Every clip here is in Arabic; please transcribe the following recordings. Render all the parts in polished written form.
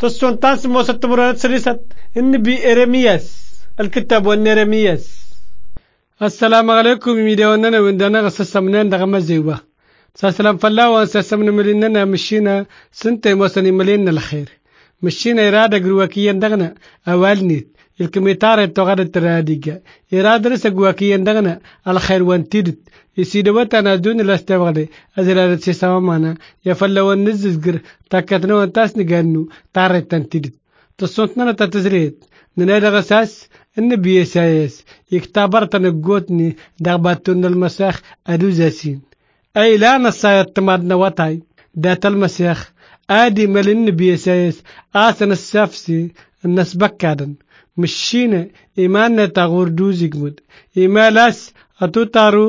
تصون تاس موسى مرات سريست النبي إرمياس الكتاب والنرمياس. السلام عليكم ميداوننا وندنا غسسمنا دغما زيوبا سلام فلا وسسمنا مليننا مشينا سنتي موسني ملينا الخير مشينا إرادة جواكيا دغنا أوالنيت الكميتار تغاد التراديجا إرادة رس جواكيا دغنا الخير وانتيدت يسيدوات أنا دون الاستغلال أزلال سيسامانا يفلا ونزجر تكتنا وانتاس نجانو تارت تنتيدت تصنتنا تتزريت ننادى غساس النبي سايس يكتبرت نقوتني دغباتون المساخ أدوزاسين أي لا نصايا تمادنا وطاي دات المسيخ آدي مل النبي سايس آسن السافسي الناس بكادن مشينا إيماننا تغور دوزيك مد إيمالاس أتو تارو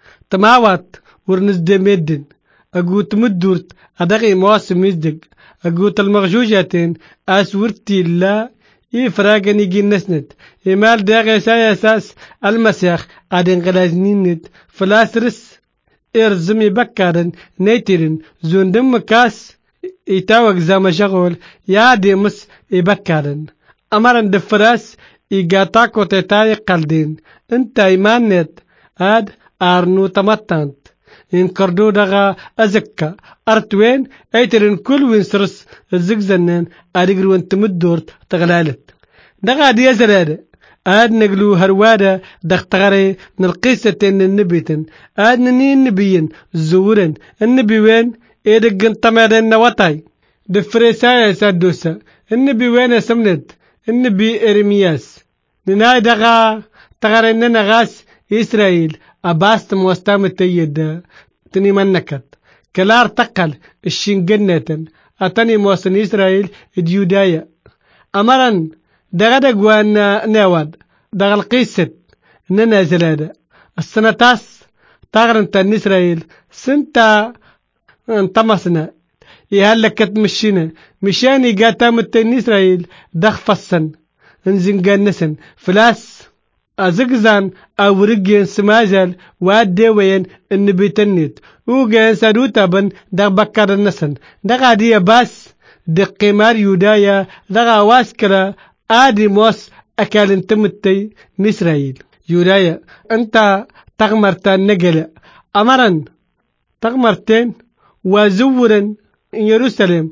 تماوات ورنز دميدن أقوت مدورت أدغي مواسم يزدق أقوت المغجوجاتين أسورتي لا إفراغن يجي نسند إمال داغي سايساس المسيخ أدن غلازنينت فلاسرس إرزمي بكارن نيترن زون دم كاس إتاوك زام شغول يا ديمس إبكارن أمرن دفراس إيغاتاكو تتاي قلدين انت إيمانت آد أرنو تمتانت إن كردو دغا أزكا أرتوين أيترن كل وينسرس الزقزنن أدقر وانت مدورت تغلالت دغا دي زرادة آد نقلو هروادا دختغري نلقيسة النبيتن آد ننين نبيين زورن النبي وين إيدقن تمادن نواتاي دفريسايا سادوسا النبي وين سمند النبي إرمياس نناي دغا تغرين نغاس إسرائيل أباست موستام التيد تني منكت كلار تقل الشنجنة أتني موسن إسرائيل ديودايا أمرن دغدا جوان نواد دغل قيست ننا زلادة السنتاس تغرن تن إسرائيل سنتا انتمسنا يهلكت مشينا مشاني قاتام التن إسرائيل دخفصن انزنجنسن فلاس أزقزان أو رجين سماجل وادي وين النبي تنيت وجين سادوتا بن دغ بكر النسن دغ عادية باس دق مار يودايا دغ واسكرا آدي موس أكال انتمتي نسرائيل يودايا أنت تغمرتان نجلة أمرن تغمرتين وزورن يروسلم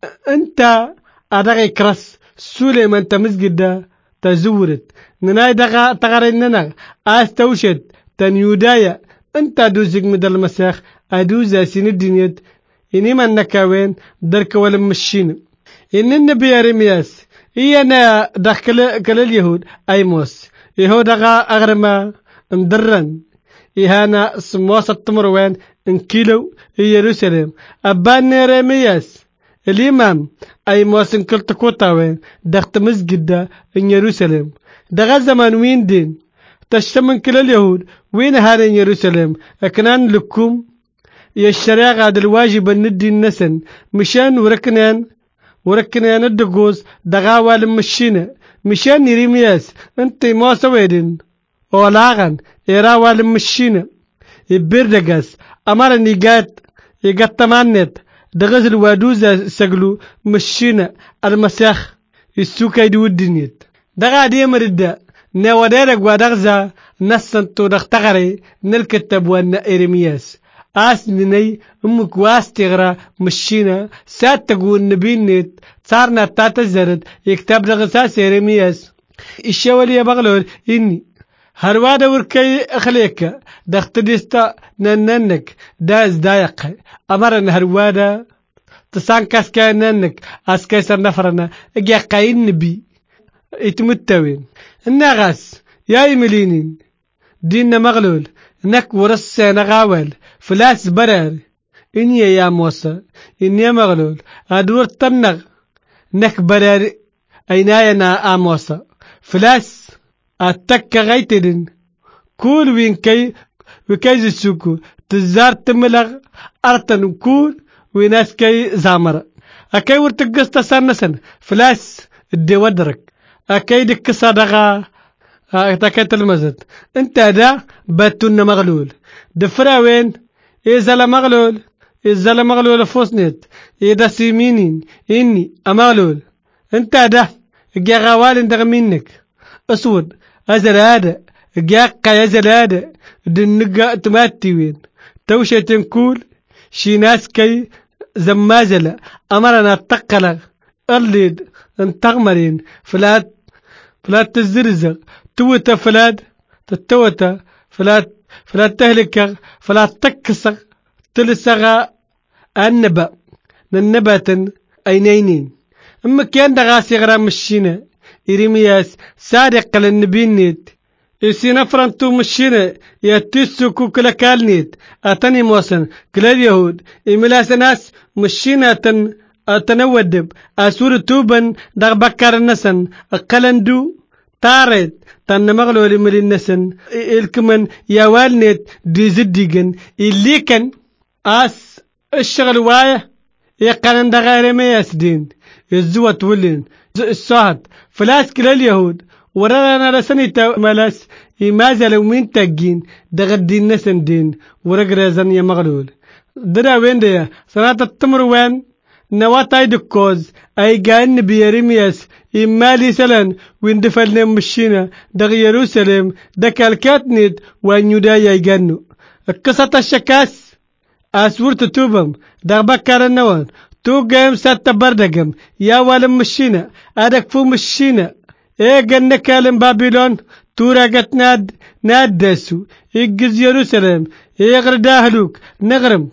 أنت أدغي كرس سوليمان تمسجد تزورت نناي دغا تغريننا استوشد تنيودايا انت دوزك مدى المساخ ادوزا سين الدنيا اني من نكاوين درك ولا مشين ان النبي ارمياس انا دخل كل اليهود ايموس يهود دغا اغرما مدرن إهانا سموس التمروين ان كيلو يروسلم ابان ارمياس الإمام أي موسن كل تكوتاوين دخت مسجد إن يروسلم دغا زمان وين دين تشتمن كل اليهود وين هذا يروسلم أكنان لكم يا الشريعة عاد الواجب الندي النسن مشان وركنان الدقوز دغا والم مشينا مشان يريمياس انت موسى ويدين ولاغن إرا والم مشينا يبردقاس أمرن يقات تمانت دغز الوادوزة سجلو مشينا المسيخ السوكا يدو الدنيت دغا دي مرده نوادرق ودغزة نسنتو دختغري نالكتب وانا إرمياس آسنيني أمك واستغرى مشينا سات تقول نبينيت صارنا تاتزرد يكتب دغساس إرمياس الشوالي بغلول إني هروادا وركي أخليك دخت ديستا نننك داز دايق أمرن هروادا تسان كاسكا ننك أسكيسر نفرنا إجا قاين نبي يتمتوين النغاس يا يملينين ديننا مغلول نك ورس نغاول فلاس برار إني يا موسى إني مغلول أدور تنغ نك برار أيناينا آموسى فلاس أتكا غيتدن كل وين كي وكيز السوكو تزار تملغ أرتن كل ويناس كي زامر أكي ورتقص تسانسن فلاس الدي ودرك أكي دك صدغا تكيت المزد انت دا باتون مغلول دفرا وين إذا مغلول فوسنت إذا سيمينين إني أمغلول انت ده جا غوال دغ منك اسود ازل هذا جا قيزل هذا دنقا تماتي وين توشة تنكول شي ناس كي زمازلة أمرنا تقلق الليد انتغمرين فلات تزرزق توتا فلات تتوتا فلات تهلك فلات تكسق تلسغا النبأ ننبات أينينين أما كان دغاسي غرام الشينا إرمياس صادق للنبينيت يسينا فرنتو مشينا يتسكو كلا كالنيت أتني موسن كلا اليهود إملاس ناس مشينا أتنودب أسور توبن دغ بكار النسن أقلندو تارد تنمغلو لملي النسن الكمن يوالنيت دي زديقن اللي كان أس الشغل وايه يقارن دغير ما يسدين الزوة تولين الصهد فلاس كلا اليهود ورانا رسنيتا ملاس يمازل ومين تاجين دغدين نسن دين ورقرازن يا مغلول درا وين ديا سنة التمر وين نواتاي دكوز اي جان بيرمياس إمالي سلان وين دفلنا مشينا دغ يروسلم دكالكاتنيد وان يدايا يجانو قصة الشكاس أسور تتوبم دغ بكار النوان تو جيم سات بردقم يا والم مشينا أدك فو مشينا إيه جن كلام بابلون تورقت نادسو إجز يروسلم إغر داهلوك نغرم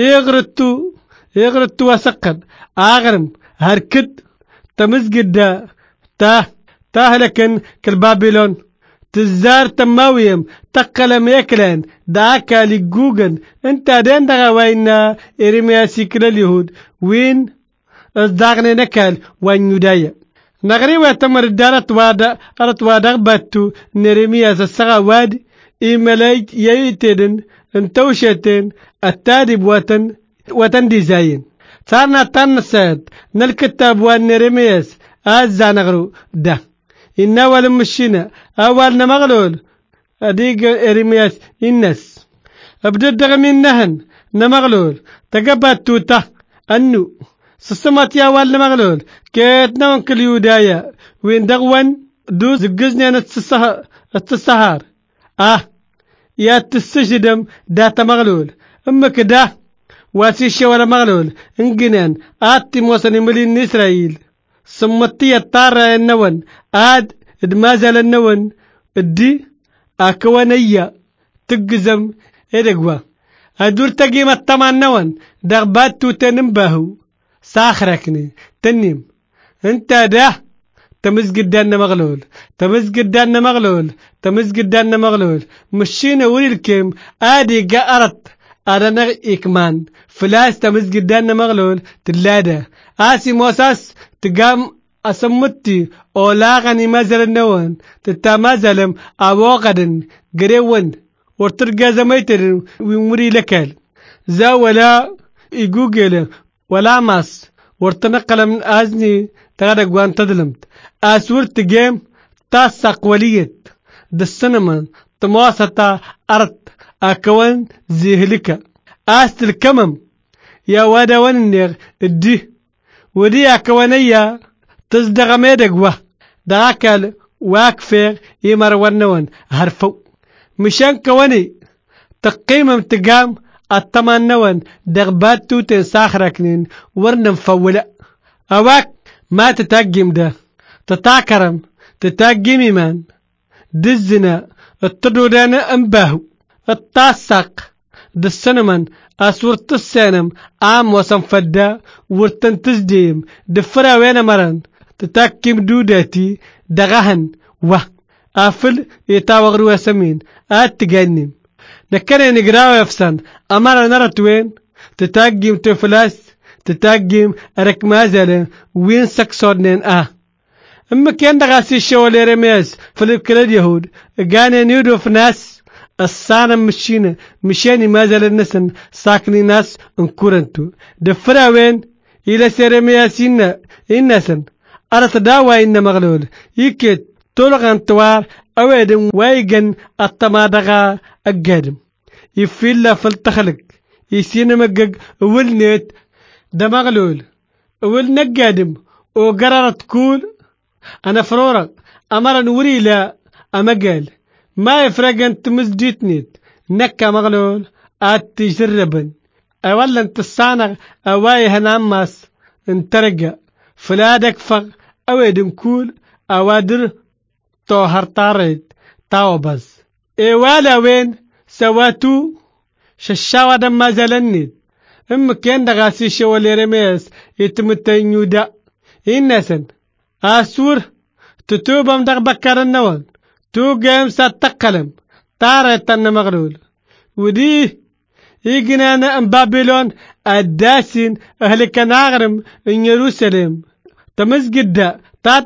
إغرتو وسقد أغرم هركد تمزجد دا تاهلكن كالبابلون تزار تماويم تقلم يكلان داكا لجوجن انت دين دغا وين إرمياسي كلا اليهود وين ازداغني نكال وين يدايا نغري واتمر الدارة وادا باتو نرمياس السغا واد إيمالايك يأيتدن انتوشتن التادب واتن ديزاين صارنا تنساد نالكتاب وان نرمياس أزا نغرو ده إن أول مشينا أول نمغلول أديق إرمياس الناس أبدأ دغمين نهن نمغلول تقبات توتا أنو سسمات يا أول نمغلول كيت نوان كل يودايا وين دغوان دوز قزني أنا التسهار يا تسجدم داتا مغلول أما كده واسيشي ولا مغلول انجنان آتي موسني ملين إسرائيل سمتي الطارة النون ادمازل النون الدي اكوانية تقزم ادقوا ادور تقيم الطمان نون دغبات تنبهو ساخركني تنيم انت ده تمز قدان مغلول مشينا وللكم ادي قارت أنا إكمان فلاس تمز قدان مغلول تلاده آسي موساس تقام أسمتي أولاغني مازل النوان تتمازلم أواقدن قريون ورترقى زميتر ومري لكال زا ولا إيقوغيل ولا ماس ورتنقل من آزني تغرق وان تظلمت أسور تقيم تاسق وليت دالسنمان تمواسطة أرض أكوان زيهلكا آست الكمم يا وادا وننيغ الدي ودي أكوانية تصدق ميدقوة داكال واكفير يمر ونون هرفو مشان كواني تقيمم تقام الطمان نون دغبات توتين ساخركنين ورنم فولا أواك ما تتقيم ده تتاكرم تتقيم إيمان دزنا التدودان أنباهو التاسق دالسنمن أسورت السنم عام وسنفدا ورتن تزديم دفرا وين مرن تتاكيم دوداتي دغهن أفل يتاوغرو سمين تجنم نكنا نقراو يفسن أمارا نرت وين تتاقيم تفلاس تتاقيم أرك مازالين وين سكسورنين أما كان دغاسي الشوالي رميز فليب كلا اليهود قانا نيودو في ناس الصانة مشيني مازال النسن ساكني ناس انكورنتو دفرا وين إلى سيرمياسين النسن أرس داوا إن مغلول يكيد تولغان توار أويدن وايقن التمادغا أقادم يفيلا فالتخلق يسين مقق ولنيت دا مغلول ولنقادم وقررت تقول أنا فرورق أمر نوري لا أما قال ما يفرق أنت مزجيتنيت نكا مغلول تجربن أولا أنت الصانغ أواي هناماس انترقى فلادك فغ أويد مكول أوادر طوهر طارد طاوبز إيوالا وين سواتو ششاوة دما زلنيد كان دغاسي شوالي رميس يتمتين يودا إنسان أسور تتوبم دغ بكار النوان تو جيم ساتقلم طارت مغلول ودي يجينا بابلون الداسين أهل كناغرم إن يروسلم تمسجد دا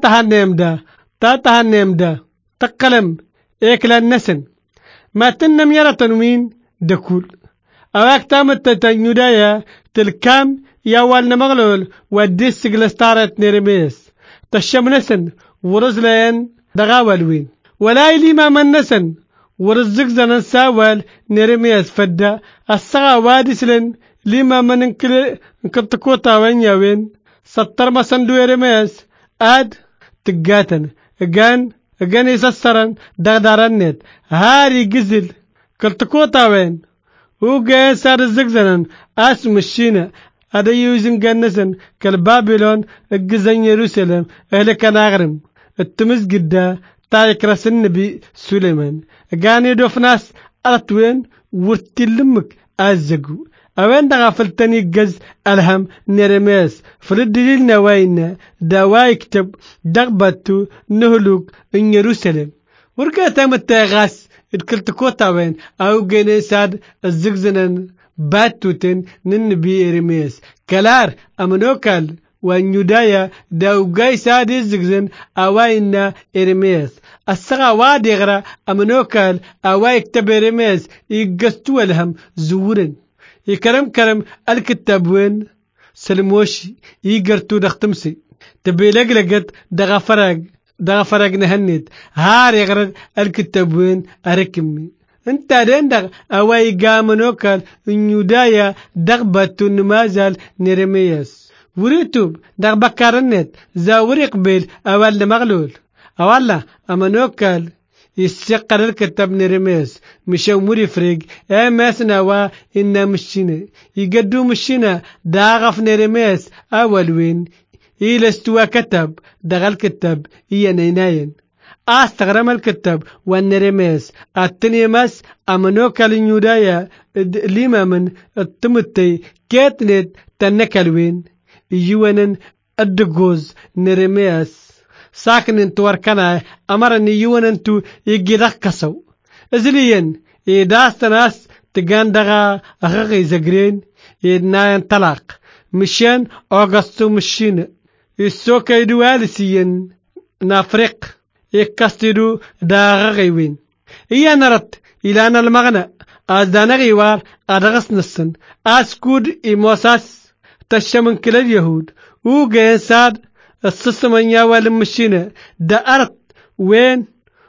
تاتهنم دا تقلم إكلا النسن ما تنم يرى تنوين دكول أواك تامت تتنيودايا تلكام يوالنا مغلول وديس سجلستارت نيرميس تشم نسن ورزلين دغاولوين ولا يلي ما من نسن ورزق زنن ساوال نيرميس فدا السغا وادسلن لما من انكتكوتا وين يوين سطر ما سندو يرميس آد تقاتن اغان يسسرن دغدارنت هاري قزل كلتكوتا وين وغان سار الزقزنن اسم الشينا هذا يوزن جنسن كالبابلون الجزن يروسلم اهل كناغرم التمسجد دا تايك راس النبي سليمان غاني دوفناس أرتوين ورتلمك أزجو أوين دغفلتني جز ألهم نرميس فردليل نواينا دواي كتب دغبتو نهلوك إن يروسلم ورقاتا متاغاس الكلت كوتا وين أو جيني ساد الزقزنن باتوتن ننبي إرميس كلار أمنوكال ونيودايا داوغاي سادي الزقزن أواينا إرميس السغا وادغرا أمنوكال أواي كتب إرميس يقستوا لهم زورن يكرم الكتاب وين سلموشي يقرتو دختمسي تبي لقلقت دغفرق نهنيت هار يغرق الكتاب وين أركمي انت دندغ أواي قامنوكال نيودايا دغبتو نمازال نرميس وريتوب دغ بكارنت زاوري قبيل أول مغلول أولا أمنوكال يسقر الكتاب نرميس مشاو موري فريق ماسنا وا إنا مشينا يقدو مشينا داغف نرميس أول وين إيلستوا كتب دغ الكتاب إيا نيناين أستغرم الكتاب والنرميس التنيمس أمنوكال نيودايا لما من التمتي كاتنت تنكالوين يوانن الدقوز نرميس ساكن توركنا أمرني يوانن تو يجدق كسو إزليين إداست ناس تغان دغا أغغي زغرين إدناين طلاق مشان أغسطو مشين السوكا يدوالسيين نافريق يكستدو داغغي وين إيا نرد إلى أن المغنى أزدان غيوار أدغس نسن أسكود إموساس تشمن كل اليهود وجين ساد السسمن يوال مشينا دا أرد وين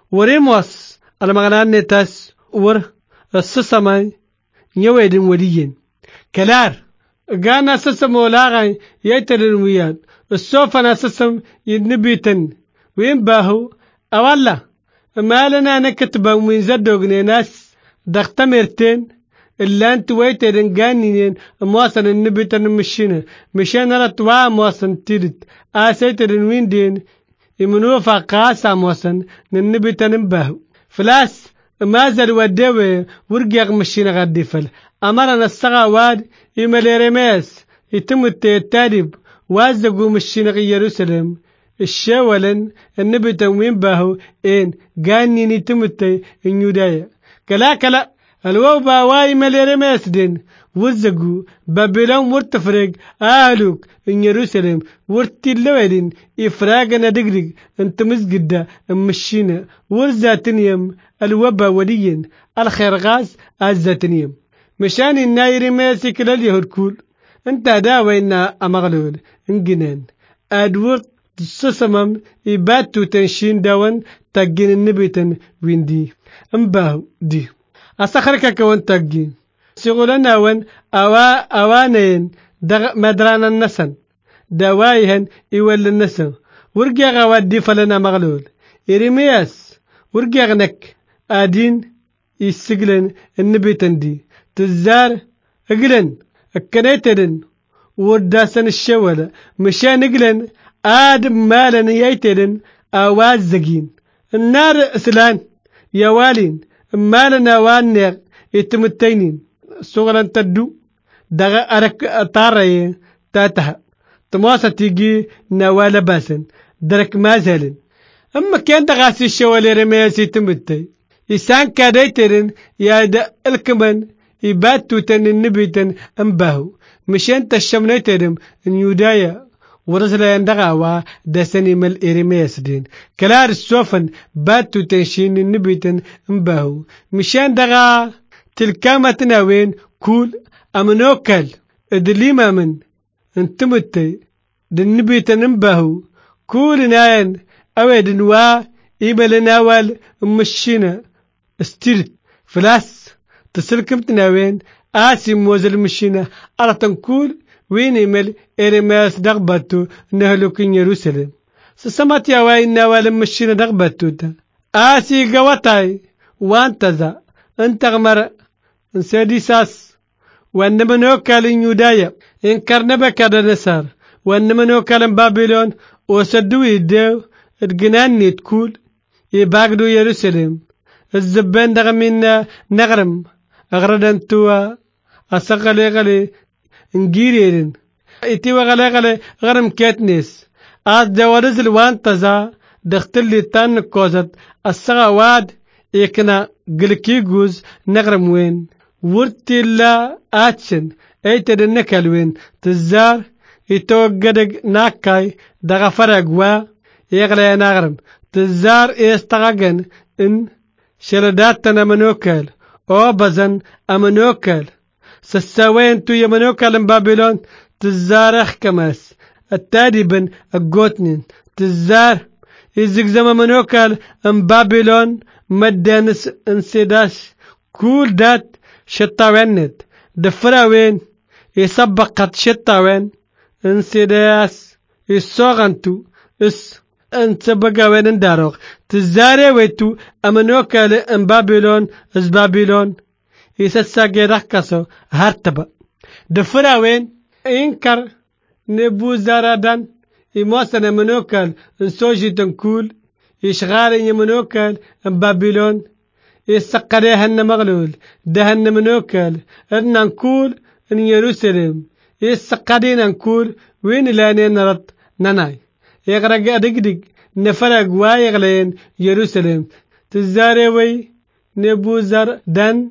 وريموس المغنى نتاس ور السسمن يوالين وليين كلار قانا سسم ولاغي يتلن ويان السوفنا سسم ينبيتن وين باهو أولا ما لنا نكتبا ومن زدوغني ناس دختمرتين إلا أنت ويترن قانين مواصن النبيتن مشينا مشان رتوا مواصن تيرت آسيترن وين دين يمنوفا قاسا مواصن النبيتن باهو فلاس ما زال ودوي ورقيق مشينا غادي فل أمرنا السغاواد يمالي رماس يتم التادب وازقوا مشينا غي يروسلم الشاولن النبي تموين باهو إن قاني نتمتي النيودايا كلا الواو باواي مالي رماس دين وزقوا بابلون مرتفرق آلوك إن يروسلم ورتلوالين إفراغنا دقدق انت مسجد مشينا ورزاتنيم الوبا وليين الخير غاز الزاتنيم مشان النايري ماسك لليهود كول انت داوي إنا أمغلول انجنان أدورت السسمم يباتو تنشين داون تاقين النبيتن وين دي انباهو دي أسخرك كون تاقين سيقولنا وين أوانين مدرانا النسن دوايهن يولي النسا ورقيا غوادي فلنا مغلول إرمياس ورقيا غنك آدين يسجلن النبي تندي تزار اقلن الكنيترن وداسن الشولة مشان اقلن آدم مالن ييترن آواز زقين النار اسلان يوالين مالنا وانير يتمتينين صغرا تدو دغا أرك طاري تاتها تماسا تيجي نوالا باسن درك مازالن أما كان دغاسي الشوالي رمياسي تمتي يسان كاديترن يا دا الكمن يباتو تن النبيتن أمباهو مشان تشمنيترم نيودايا ورسلا يندغاوا داسني مل إرمياس دين كلار السوفن باتو تنشين النبيتن أمباهو مشان دغا تلكامتنا وين كول أمنوكل ادليما من انتمتي دنبيتن أمباهو كول ناين أويدن وا إيبالنا وال مشينا استيرت فلاس تسلكم تناوين آسي موزل مشينا أرطن كول وين إيمل إرماس دغبتو نهلوكين يروسلم سسمت يا وين نوال مشينا دغبتو تا آسي قواتاي وانتزا انت غمر انسادي ساس وان منوكال يودايا ان كرنبك نسار وان منوكال بابلون وسدو يدو ادقناني تكول يباقدو يروسلم الزبان دغمينا نغرم أغردن توا أسغلي غلي نجيرين إتوا غلي غرم كاتنيس آز جوارز الوان تزا دختلي تان كوزت السغا واد إكنا قلكيجوز نغرم وين ورتلا آتشن أيتد النكالوين تزار يتوقدق ناكاي دغفرق يغلي نغرم تزار إستغاقن إن شلداتنا منوكل أو بزن أمنوكل سساوين تو يمنوكل من بابلون تزار أخكمس التادبن القوتنين تزار يزقزم منوكل من بابلون مدانس انسداش كول دات شطاوينت دفراوين يسبقت شطاوين انسداس يسوغنتو انت بقى وين داروغ تزاري ويتو امنوكال ام بابلون از بابلون يسسا جيركاسو هارتبا دفرا وين انكر نبو زارادان يموسن امنوكال انسوجي تنكول يشغال يمنوكال ام بابلون يسقريها النمغلول دهن منوكال ان نكول ان يروسلم يسقدين نكول وين لانين رد نناي يغرق دقدق نفرق وايغلين يروسلم تزاري وي نبوزر دن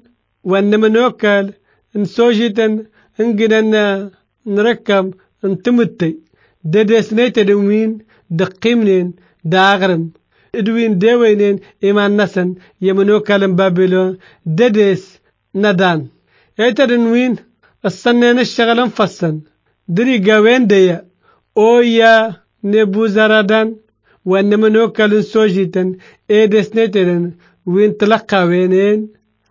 ونمنوكل انسوجيتن انقننا نركم انتمتي ددسنيت دوين دقيمنين داغرم ادوين دوينين ايمان نسن يمنوكل بابلون ددس ندان ايتدنوين السنين الشغل انفصن دري قاوين ديا اويا نبوزردان ونمنوكل سوجيتن ايدسنيتن وين تلقى وينين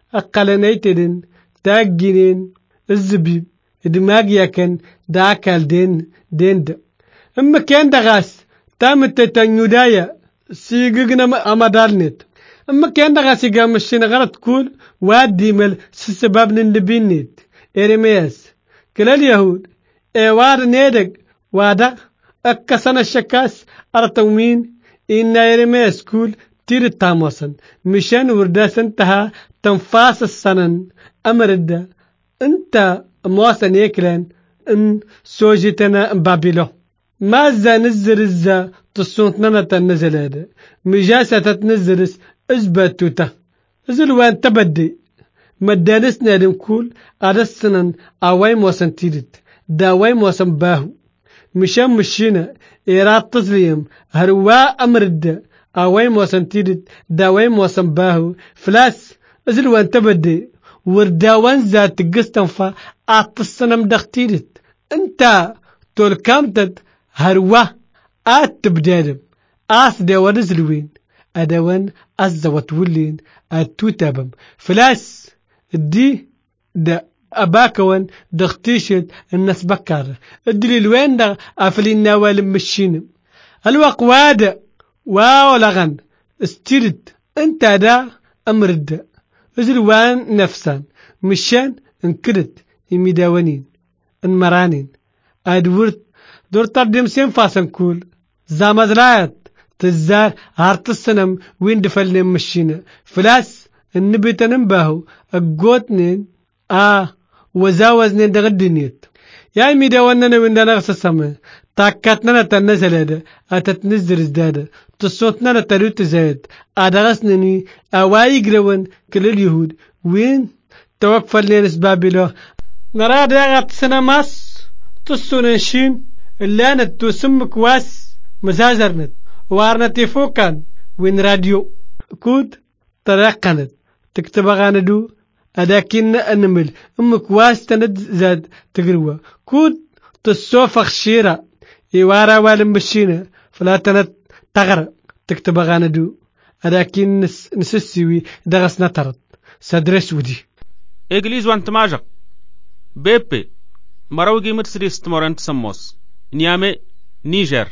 اقلنيتن تاقينين الزبيب دماغ يكن داكال دين دا اما كان دغاس تامت تنيودايا سيقنا امدالنت اما كان دغاس يقام الشين غلط كول وادي مل سباب نلبينيت ارمياس كلا اليهود ايوار نيدق وادا أكسنا الشكاس أرتومين إن يرمي سكول تير تاموسن مشان ورداسن تها تنفاس السنن أمرد أنت مواسن يكلن إن سوجتنا بابلو ماذا نزل الزا تصنتنا تنزل هذا مجاسة تنزلس إزباتوتا إزلوان تبدي مدانسنا لنكول أرسنن أواي موسن تيرت داواي موسن باهو مشان مشينا إيراد تسليم هروا أمرد أواي موسن تيرت داواي موسن باهو فلاس إزلوان تبدي ورداوان ذات قستنفا أعطسنا مدختيرت انت تول كامتت هروا تبدادم داوان إزلوين أدوان أزوات ولين توتابم فلاس دي دا أباكون دختيشت الناس بكر الدليل وين دا أفلينا والمشين الوقواد واولغن استرد انت دا أمرد أزلوان نفسا مشان انكرت المداونين المرانين أدورت دور تردم سين فاسن كول زامزرات تزار هارت السنم وين دفلنا مشينا فلاس النبي ننباهو القوتنين وزاوزنين دغدنيت يا مداوننا وين نغس السما تاكتنا تنزل هذا أتتنزل ازداد تصوتنا تروت زايد أدغسنني أواي قرون كل اليهود وين توقف لنا اسبابله نرى داغت سنماس تصونشين اللي أنا تسم كواس مزازرنت وارنا تفوكان وين راديو كود ترقنت تكتب غاندو أداكين أنمل كواس تند زاد تقروا كود تصوفخ شيرا يوارا والمشينا فلا تند تغر تكتب غاندو أداكين نسسيوي دغس نطرت سادرس ودي إجليز وانت ماجق بيبي مروجي مرسيدس تمرنت سموس نيامي نيجر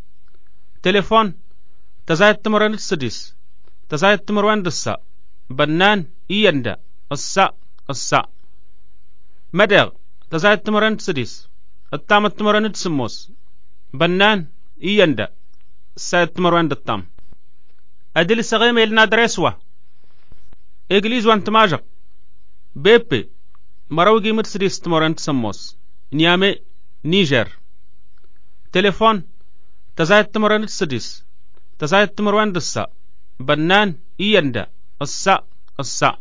تليفون تزايد تمرنت سديس تزايد تمرن دسا بنان يندا السا مدغ تزايد تمرنت سديس التامت تمرنت سموس بنان يندا سايد تمرن دتام أدل سغيم إلنا درسوا إجليز وانت ماجق بيبي مروجي مرسيدس تمرنت سموس نيامي نيجر تليفون تزايد تمرن سديس تزايد تمرن دسا بنان يندا السا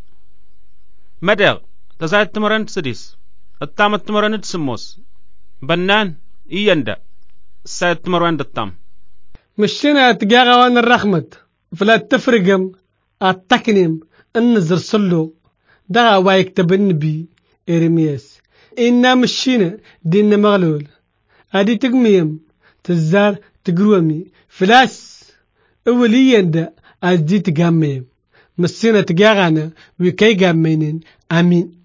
مدغ تزايد تمرن سديس التامت تمرن سموس بنان يندا سايد تمرن دتام مشينا تجاغا وان الرحمت فلا تفرقم التكنيم النزر صلو دغا وايكتب النبي إرمياس إنا مشينا دينا مغلول هادي تقميم تزار تقرومي فلاس أوليا دا أزدي تقاميم مسينا تقاغانا وكي قامينين آمين